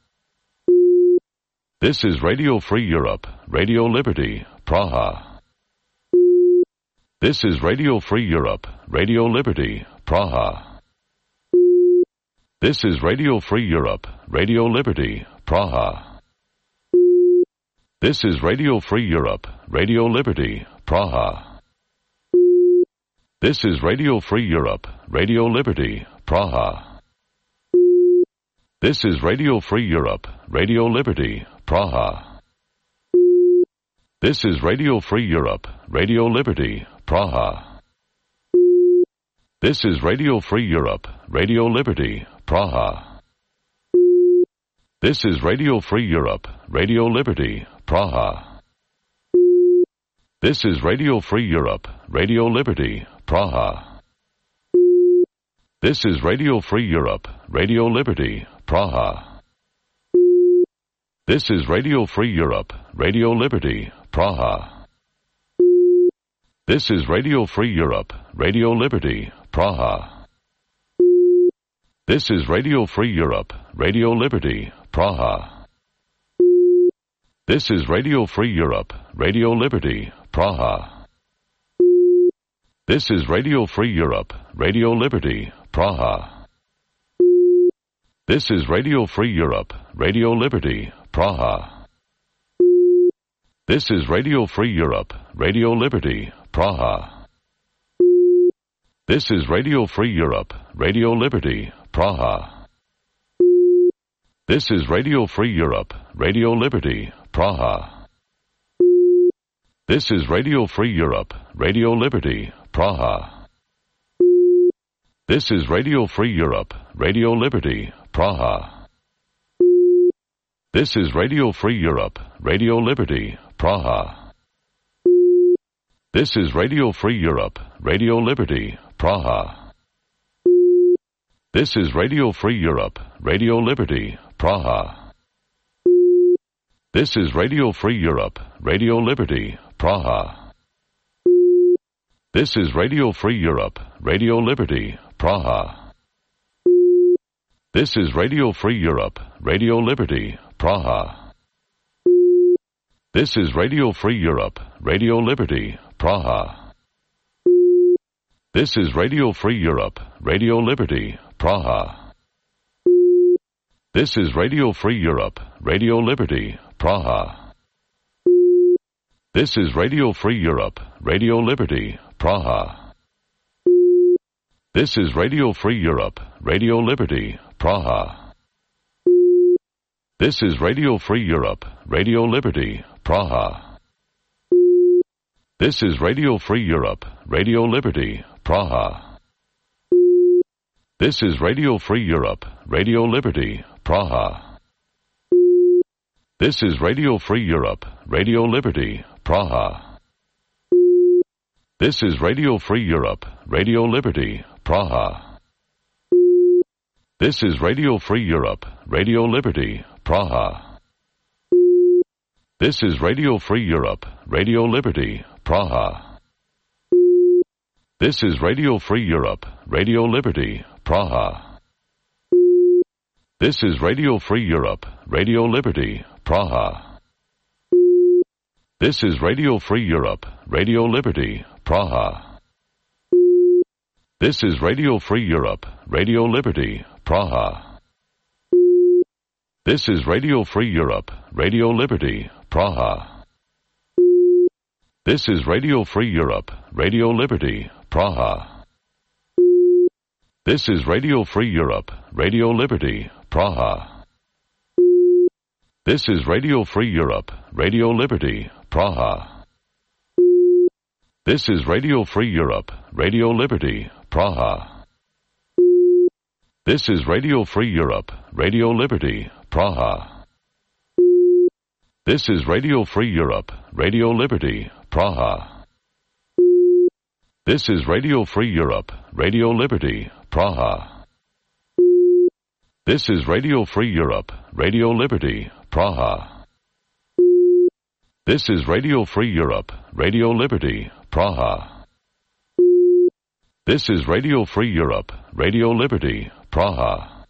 Speaker 1: This is Radio Free Europe, Radio Liberty, Praha. This is Radio Free Europe, Radio Liberty, Praha. This is Radio Free Europe, Radio Liberty, Praha. This is Radio Free Europe, Radio Liberty, Praha. This is Radio Free Europe, Radio Liberty, Praha. This is Radio Free Europe, Radio Liberty, Praha. This is Radio Free Europe, Radio Liberty, Praha. This is Radio Free Europe, Radio Liberty, Praha. This is Radio Free Europe, Radio Liberty, Praha. This is Radio Free Europe, Radio Liberty, Praha. This is Radio Free Europe, Radio Liberty, Praha. This is Radio Free Europe, Radio Liberty, Praha. This is Radio Free Europe, Radio Liberty, Praha. This is Radio Free Europe, Radio Liberty, Praha. This is Radio Free Europe, Radio Liberty, Praha. This is Radio Free Europe, Radio Liberty, Praha. This is Radio Free Europe, Radio Liberty, Praha. This is Radio Free Europe, Radio Liberty, Praha. This is Radio Free Europe, Radio Liberty, Praha. This is Radio Free Europe, Radio Liberty, Praha. This is Radio Free Europe, Radio Liberty, Praha. This is Radio Free Europe, Radio Liberty, Praha. This is Radio Free Europe, Radio Liberty, Praha. This is Radio Free Europe, Radio Liberty, Praha. This is Radio Free Europe, Radio Liberty, Praha. This is Radio Free Europe, Radio Liberty, Praha. This is Radio Free Europe, Radio Liberty, Praha. This is Radio Free Europe, Radio Liberty, Praha. This is Radio Free Europe, Radio Liberty, Praha. This is Radio Free Europe, Radio Liberty, Praha. This is Radio Free Europe, Radio Liberty, Praha. This is Radio Free Europe, Radio Liberty, Praha. This is Radio Free Europe, Radio Liberty, Praha. This is Radio Free Europe, Radio Liberty, Praha. This is Radio Free Europe, Radio Liberty, Praha. This is Radio Free Europe, Radio Liberty, Praha. This is Radio Free Europe, Radio Liberty, Praha. This is Radio Free Europe, Radio Liberty, Praha. This is Radio Free Europe, Radio Liberty, Praha. This is Radio Free Europe, Radio Liberty, Praha. This is Radio Free Europe, Radio Liberty, Praha. This is Radio Free Europe, Radio Liberty, Praha. This is Radio Free Europe, Radio Liberty, Praha. This is Radio Free Europe, Radio Liberty, Praha. This is Radio Free Europe, Radio Liberty, Praha. This is Radio Free Europe, Radio Liberty, Praha. This is Radio Free Europe, Radio Liberty, Praha. This is Radio Free Europe, Radio Liberty, Praha. This is Radio Free Europe, Radio Liberty, Praha. This is Radio Free Europe, Radio Liberty, Praha. This is Radio Free Europe, Radio Liberty, Praha. This is Radio Free Europe, Radio Liberty, Praha. This is Radio Free Europe, Radio Liberty, Praha. This is Radio Free Europe, Radio Liberty, Praha. This is Radio Free Europe, Radio Liberty, Praha.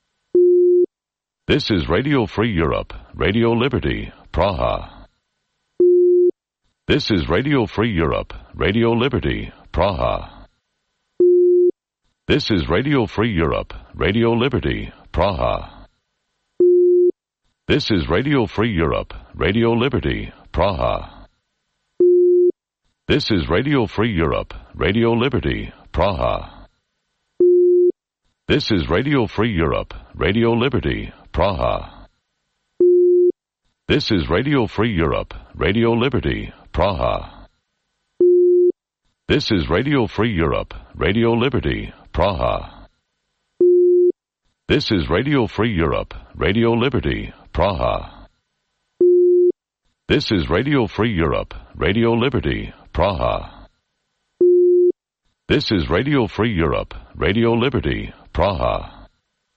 Speaker 1: This is Radio Free Europe, Radio Liberty, Praha. This is Radio Free Europe, Radio Liberty, Praha. This is Radio Free Europe, Radio Liberty, Praha. This is Radio Free Europe, Radio Liberty, Praha. This is Radio Free Europe, Radio Liberty, Praha. This is Radio Free Europe, Radio Liberty, Praha. This is Radio Free Europe, Radio Liberty, Praha. This is Radio Free Europe, Radio Liberty, Praha. This is Radio Free Europe, Radio Liberty, Praha. This is Radio Free Europe, Radio Liberty, Praha. This is Radio Free Europe, Radio Liberty, Praha.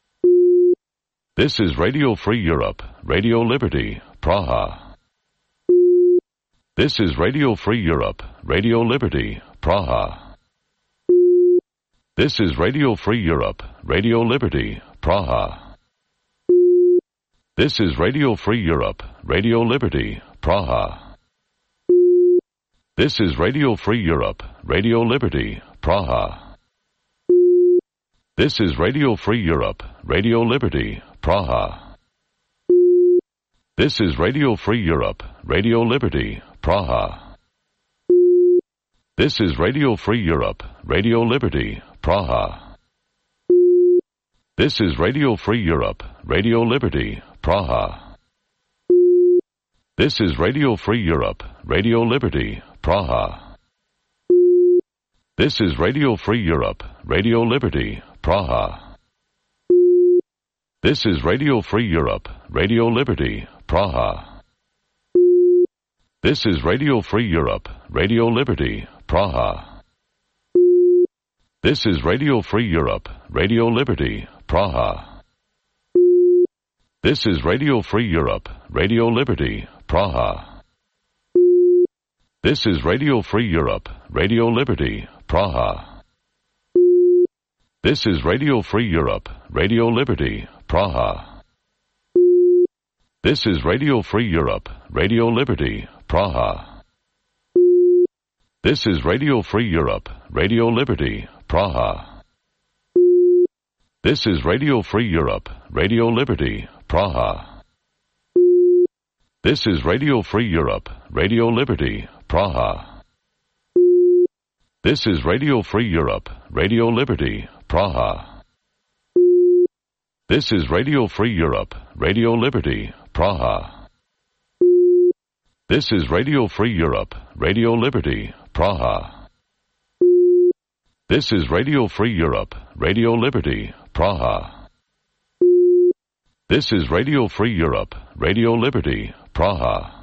Speaker 1: This is Radio Free Europe, Radio Liberty, Praha. This is Radio Free Europe, Radio Liberty, Praha. This is Radio Free Europe, Radio Liberty, Praha. This is Radio Free Europe, Radio Liberty, Praha. This is Radio Free Europe, Radio Liberty, Praha. This is Radio Free Europe, Radio Liberty, Praha. This is Radio Free Europe, Radio Liberty, Praha. This is Radio Free Europe, Radio Liberty, Praha. This is Radio Free Europe, Radio Liberty, Praha. This is Radio Free Europe, Radio Liberty, Praha. This is Radio Free Europe, Radio Liberty, Praha. This is Radio Free Europe, Radio Liberty, Praha. This is Radio Free Europe, Radio Liberty, Praha. This is Radio Free Europe, Radio Liberty, Praha. This is Radio Free Europe, Radio Liberty, Praha. This is Radio Free Europe, Radio Liberty, Praha. This is Radio Free Europe, Radio Liberty, Praha. This is Radio Free Europe, Radio Liberty, Praha. This is Radio Free Europe, Radio Liberty, Praha. This is Radio Free Europe, Radio Liberty, Praha. This is Radio Free Europe, Radio Liberty, Praha. This is Radio Free Europe, Radio Liberty, Praha. This is Radio Free Europe, Radio Liberty, Praha. This is Radio Free Europe, Radio Liberty, Praha. This is Radio Free Europe, Radio Liberty, Praha. This is Radio Free Europe, Radio Liberty, Praha.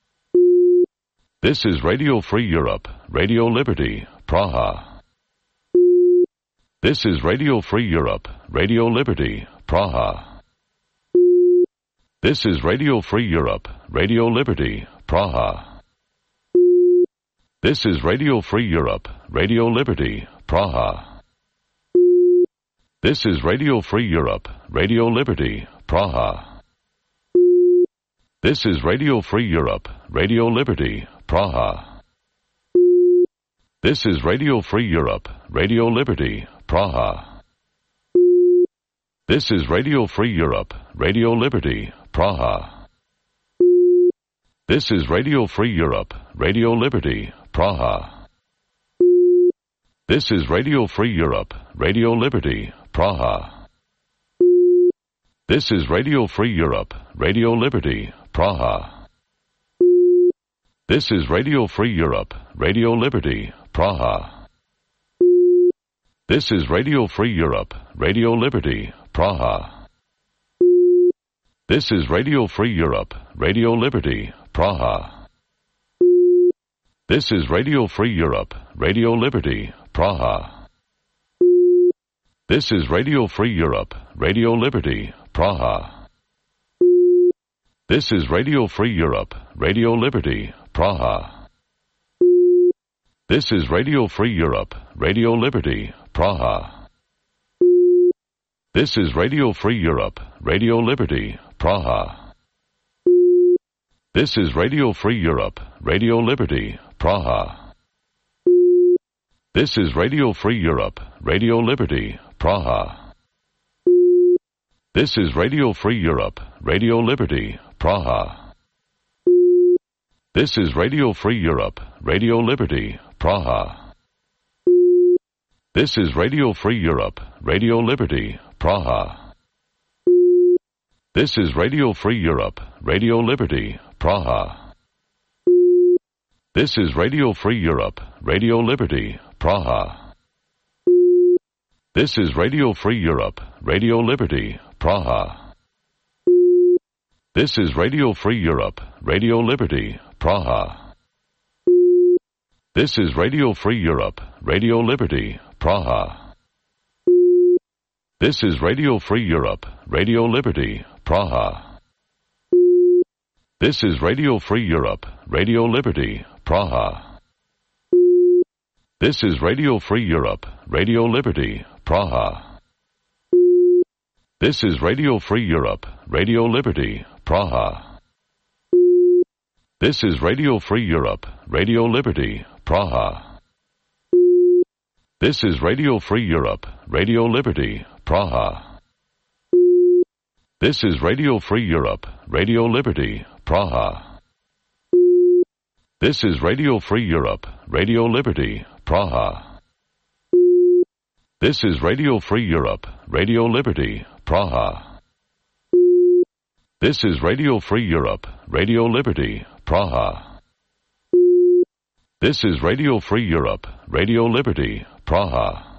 Speaker 1: This is Radio Free Europe, Radio Liberty, Praha. This is Radio Free Europe, Radio Liberty, Praha. This is Radio Free Europe, Radio Liberty, Praha. This is Radio Free Europe, Radio Liberty, Praha. This is Radio Free Europe, Radio Liberty, Praha. This is Radio Free Europe, Radio Liberty, Praha. This is Radio Free Europe, Radio Liberty, Praha. This is Radio Free Europe, Radio Liberty, Praha. This is Radio Free Europe, Radio Liberty, Praha. This is Radio Free Europe, Radio Liberty, Praha. This is Radio Free Europe, Radio Liberty, Praha. This is Radio Free Europe, Radio Liberty, Praha. This is Radio Free Europe, Radio Liberty, Praha. This is Radio Free Europe, Radio Liberty, Praha. This is Radio Free Europe, Radio Liberty, Praha. This is Radio Free Europe, Radio Liberty, Praha. This is Radio Free Europe, Radio Liberty, Praha. This is Radio Free Europe, Radio Liberty, Praha. This is Radio Free Europe, Radio Liberty, Praha. This is Radio Free Europe, Radio Liberty, Praha. This is Radio Free Europe, Radio Liberty, Praha. This is Radio Free Europe, Radio Liberty, Praha. This is Radio Free Europe, Radio Liberty, Praha. This is Radio Free Europe, Radio Liberty, Praha. This is Radio Free Europe, Radio Liberty, Praha. This is Radio Free Europe, Radio Liberty, Praha. This is Radio Free Europe, Radio Liberty, Praha. This is Radio Free Europe, Radio Liberty, Praha. This is Radio Free Europe, Radio Liberty, Praha. This is Radio Free Europe, Radio Liberty, Praha. This is Radio Free Europe, Radio Liberty, Praha. This is Radio Free Europe, Radio Liberty, Praha. This is Radio Free Europe, Radio Liberty, Praha. This is Radio Free Europe, Radio Liberty, Praha. This is Radio Free Europe, Radio Liberty, Praha. This is Radio Free Europe, Radio Liberty, Praha. This is Radio Free Europe, Radio Liberty, Praha. This is Radio Free Europe, Radio Liberty, Praha. This is Radio Free Europe, Radio Liberty, Praha. This is Radio Free Europe, Radio Liberty, Praha.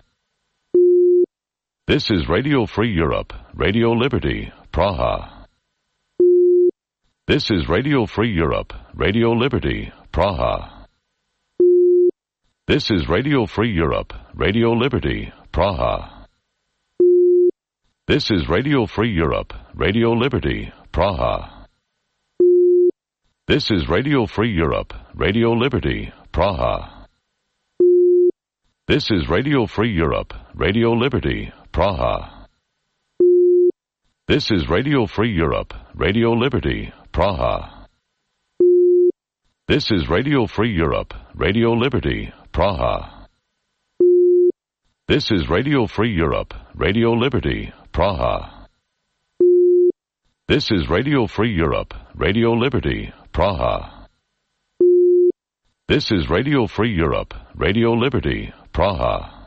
Speaker 1: This is Radio Free Europe, Radio Liberty, Praha. This is Radio Free Europe, Radio Liberty, Praha. This is Radio Free Europe, Radio Liberty, Praha. This is Radio Free Europe, Radio Liberty, Praha. This is Radio Free Europe, Radio Liberty, Praha. This is Radio Free Europe, Radio Liberty, Praha. This is Radio Free Europe, Radio Liberty, Praha. This is Radio Free Europe, Radio Liberty, Praha. This is Radio Free Europe, Radio Liberty, Praha. This is Radio Free Europe, Radio Liberty, Praha. This is Radio Free Europe, Radio Liberty, Praha.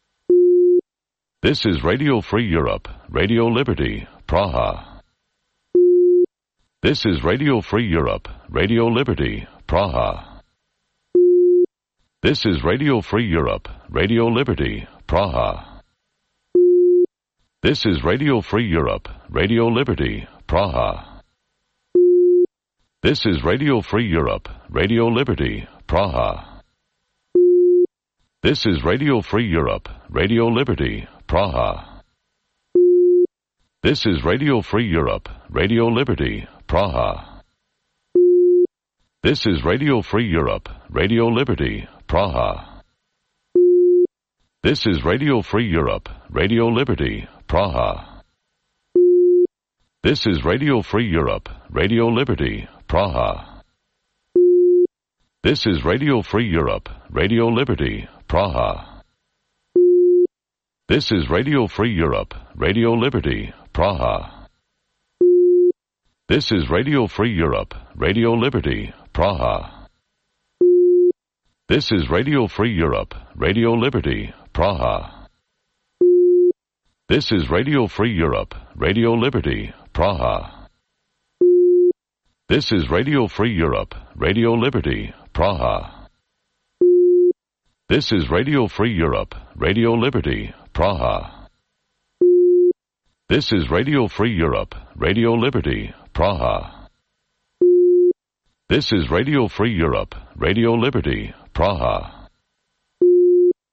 Speaker 1: This is Radio Free Europe, Radio Liberty, Praha. This is Radio Free Europe, Radio Liberty, Praha. This is Radio Free Europe, Radio Liberty, Praha. This is Radio Free Europe, Radio Liberty, Praha. This is Radio Free Europe, Radio Liberty, Praha. This is Radio Free Europe, Radio Liberty, Praha. This is Radio Free Europe, Radio Liberty, Praha. This is Radio Free Europe, Radio Liberty, Praha. This is Radio Free Europe, Radio Liberty, Praha. This is Radio Free Europe, Radio Liberty, Praha. This is Radio Free Europe, Radio Liberty, Praha. This is Radio Free Europe, Radio Liberty, Praha. This is Radio Free Europe, Radio Liberty, Praha. This is Radio Free Europe, Radio Liberty, Praha. This is Radio Free Europe, Radio Liberty, Praha. This is Radio Free Europe, Radio Liberty, Praha. This is Radio Free Europe, Radio Liberty, Praha. This is Radio Free Europe, Radio Liberty, Praha. This is Radio Free Europe, Radio Liberty, Praha.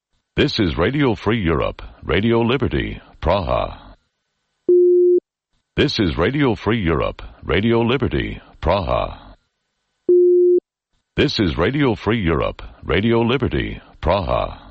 Speaker 1: This is Radio Free Europe, Radio Liberty, Praha. This is Radio Free Europe, Radio Liberty, Praha. This is Radio Free Europe, Radio Liberty, Praha.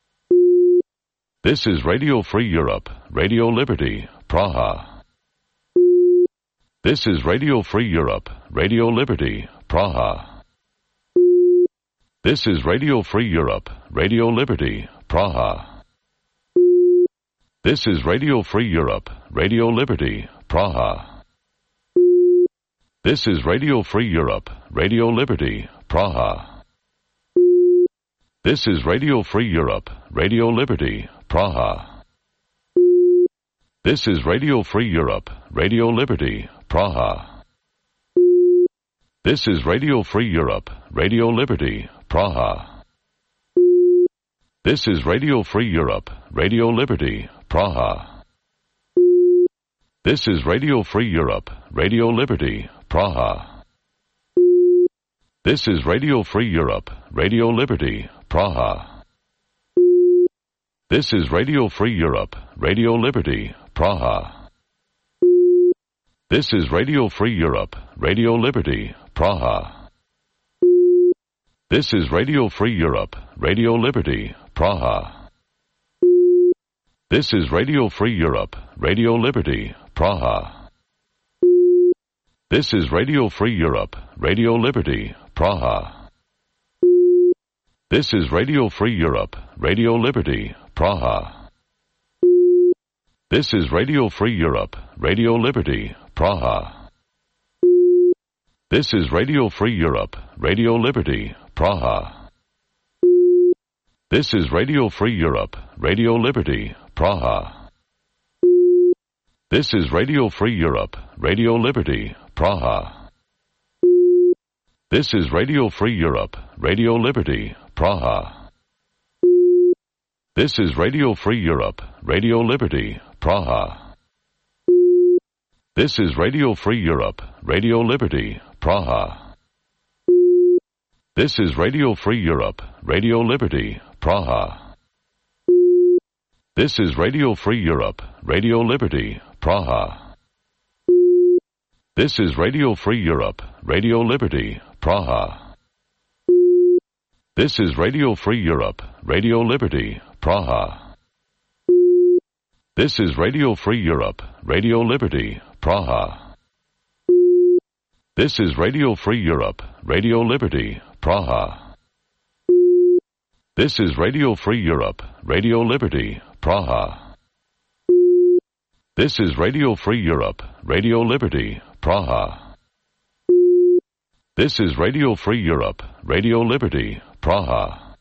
Speaker 1: This is Radio Free Europe, Radio Liberty, Praha. This is Radio Free Europe, Radio Liberty, Praha. This is Radio Free Europe, Radio Liberty, Praha. This is Radio Free Europe, Radio Liberty, Praha. This is Radio Free Europe, Radio Liberty, Praha. This is Radio Free Europe, Radio Liberty, Praha. This is Radio Free Europe, Radio Liberty, Praha. This is Radio Free Europe, Radio Liberty, Praha. This is Radio Free Europe, Radio Liberty, Praha. This is Radio Free Europe, Radio Liberty, Praha. This is Radio Free Europe, Radio Liberty, Praha. This is Radio Free Europe, Radio Liberty, Praha. This is Radio Free Europe, Radio Liberty, Praha. This is Radio Free Europe, Radio Liberty, Praha. This is Radio Free Europe, Radio Liberty, Praha. This is Radio Free Europe, Radio Liberty, Praha. This is Radio Free Europe, Radio Liberty, Praha. This is Radio Free Europe, Radio Liberty, Praha. This is Radio Free Europe, Radio Liberty, Praha. This is Radio Free Europe, Radio Liberty, Praha. This is Radio Free Europe, Radio Liberty, Praha. This is Radio Free Europe, Radio Liberty, Praha. This is Radio Free Europe, Radio Liberty, Praha. This is Radio Free Europe, Radio Liberty, Praha. This is Radio Free Europe, Radio Liberty, Praha. This is Radio Free Europe, Radio Liberty, Praha. This is Radio Free Europe, Radio Liberty, Praha. This is Radio Free Europe, Radio Liberty, Praha. This is Radio Free Europe, Radio Liberty, Praha. This is Radio Free Europe, Radio Liberty, Praha. This is Radio Free Europe, Radio Liberty, Praha. This is Radio Free Europe, Radio Liberty, Praha. This is Radio Free Europe, Radio Liberty, Praha.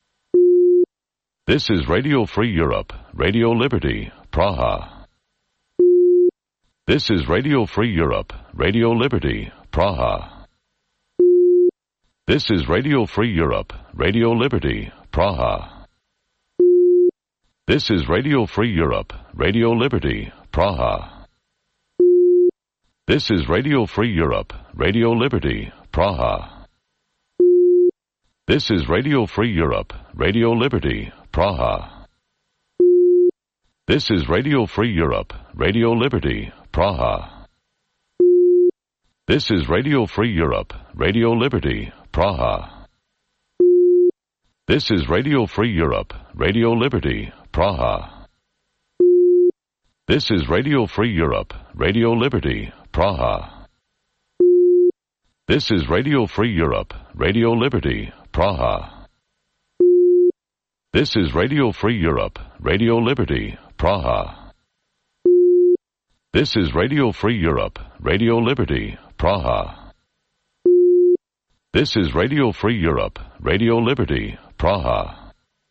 Speaker 1: This is Radio Free Europe, Radio Liberty, Praha. This is Radio Free Europe, Radio Liberty, Praha. This is Radio Free Europe, Radio Liberty, Praha. This is Radio Free Europe, Radio Liberty, Praha. This is Radio Free Europe, Radio Liberty, Praha. This is Radio Free Europe, Radio Liberty, Praha. This is Radio Free Europe, Radio Liberty, Praha. This is Radio Free Europe, Radio Liberty, Praha. This is Radio Free Europe, Radio Liberty, Praha. This is Radio Free Europe, Radio Liberty, Praha. This is Radio Free Europe, Radio Liberty, Praha. This is Radio Free Europe, Radio Liberty, Praha. This is Radio Free Europe, Radio Liberty, Praha. This is Radio Free Europe, Radio Liberty, Praha.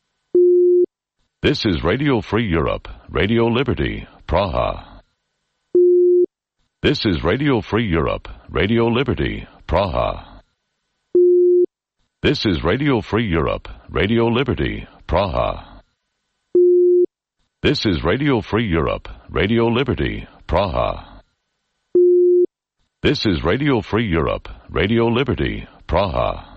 Speaker 1: This is Radio Free Europe, Radio Liberty, Praha. This is Radio Free Europe, Radio Liberty, Praha. This is Radio Free Europe, Radio Liberty, Praha. This is Radio Free Europe, Radio Liberty, Praha. This is Radio Free Europe, Radio Liberty, Praha.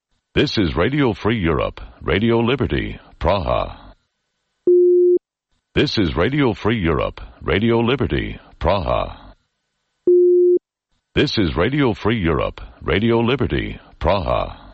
Speaker 1: This is Radio Free Europe, Radio Liberty, Praha. This is Radio Free Europe, Radio Liberty, Praha. This is Radio Free Europe, Radio Liberty, Praha.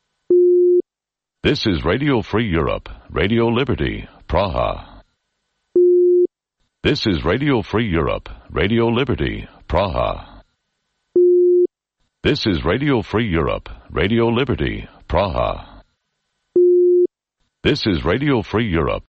Speaker 1: This is Radio Free Europe, Radio Liberty, Praha. This is Radio Free Europe, Radio Liberty, Praha. This is Radio Free Europe, Radio Liberty, Praha. This is Radio Free Europe.